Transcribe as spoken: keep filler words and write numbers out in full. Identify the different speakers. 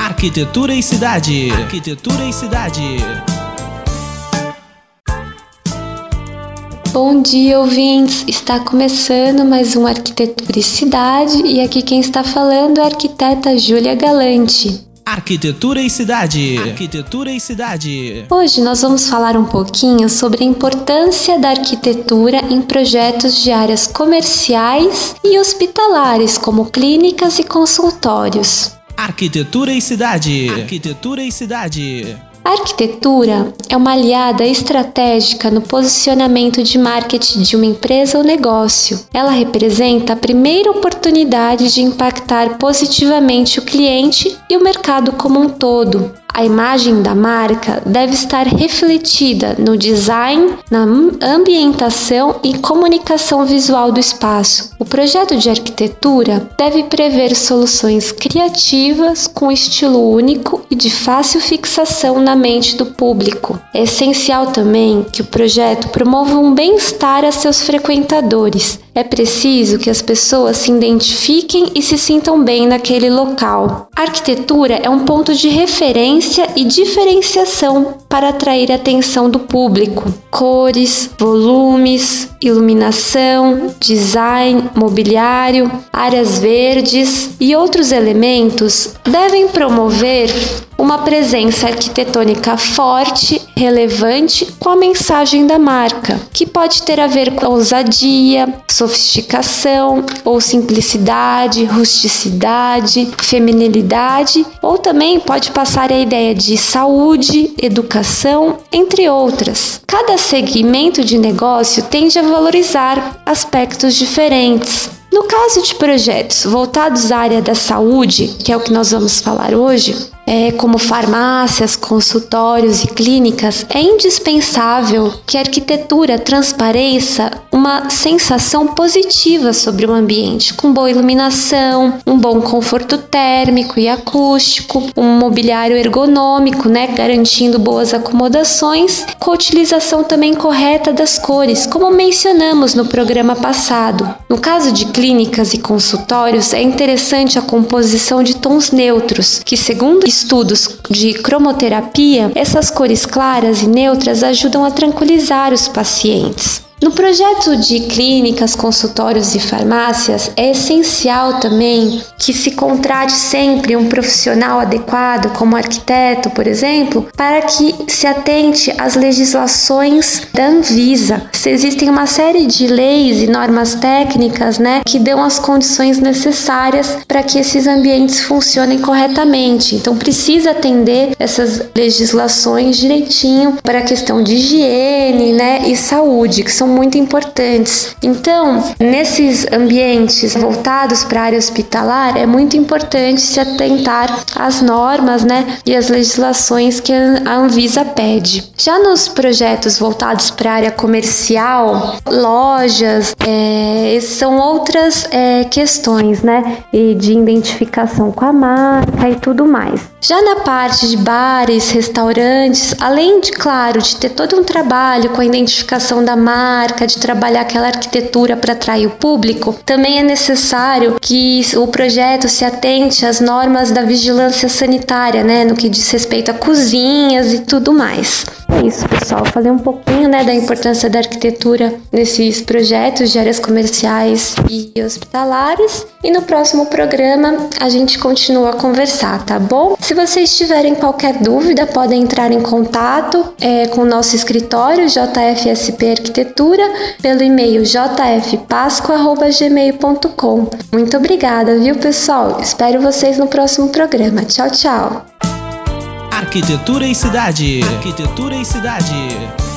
Speaker 1: Arquitetura e cidade. Arquitetura e cidade.
Speaker 2: Bom dia, ouvintes! Está começando mais um Arquitetura e Cidade e aqui quem está falando é a arquiteta Júlia Galante.
Speaker 1: Arquitetura e cidade. Arquitetura e cidade.
Speaker 2: Hoje nós vamos falar um pouquinho sobre a importância da arquitetura em projetos de áreas comerciais e hospitalares, como clínicas e consultórios.
Speaker 1: Arquitetura e cidade. Arquitetura e cidade.
Speaker 2: A arquitetura é uma aliada estratégica no posicionamento de marketing de uma empresa ou negócio. Ela representa a primeira oportunidade de impactar positivamente o cliente e o mercado como um todo. A imagem da marca deve estar refletida no design, na ambientação e comunicação visual do espaço. O projeto de arquitetura deve prever soluções criativas com estilo único e de fácil fixação na mente do público. É essencial também que o projeto promova um bem-estar a seus frequentadores. É preciso que as pessoas se identifiquem e se sintam bem naquele local. A arquitetura é um ponto de referência e diferenciação para atrair a atenção do público. Cores, volumes, iluminação, design, mobiliário, áreas verdes e outros elementos devem promover uma presença arquitetônica forte, relevante com a mensagem da marca, que pode ter a ver com ousadia, sofisticação ou simplicidade, rusticidade, feminilidade, ou também pode passar a ideia de saúde, educação, entre outras. Cada segmento de negócio tende a valorizar aspectos diferentes. No caso de projetos voltados à área da saúde, que é o que nós vamos falar hoje, é, como farmácias, consultórios e clínicas, é indispensável que a arquitetura transpareça uma sensação positiva sobre o ambiente, com boa iluminação, um bom conforto térmico e acústico, um mobiliário ergonômico, né, garantindo boas acomodações, com a utilização também correta das cores, como mencionamos no programa passado. No caso de clínicas e consultórios, é interessante a composição de tons neutros, que, segundo estudos de cromoterapia, essas cores claras e neutras ajudam a tranquilizar os pacientes. No projeto de clínicas, consultórios e farmácias, é essencial também que se contrate sempre um profissional adequado, como arquiteto, por exemplo, para que se atente às legislações da Anvisa. Existem uma série de leis e normas técnicas, né, que dão as condições necessárias para que esses ambientes funcionem corretamente. Então, precisa atender essas legislações direitinho para a questão de higiene, né, e saúde, que são muito importantes. Então, nesses ambientes voltados para a área hospitalar, é muito importante se atentar às normas, né, e às legislações que a Anvisa pede. Já nos projetos voltados para a área comercial, lojas, é, são outras é, questões, né, e de identificação com a marca e tudo mais. Já na parte de bares, restaurantes, além de, claro, de ter todo um trabalho com a identificação da marca, de trabalhar aquela arquitetura para atrair o público, também é necessário que o projeto se atente às normas da vigilância sanitária, né, no que diz respeito a cozinhas e tudo mais. É isso, pessoal. Falei um pouquinho, né, da importância da arquitetura nesses projetos de áreas comerciais e hospitalares. E no próximo programa a gente continua a conversar, tá bom? Se vocês tiverem qualquer dúvida, podem entrar em contato é, com o nosso escritório J F S P Arquitetura pelo e-mail j f pasco arroba gmail ponto com. Muito obrigada, viu, pessoal? Espero vocês no próximo programa. Tchau, tchau!
Speaker 1: Arquitetura e cidade. Arquitetura e cidade.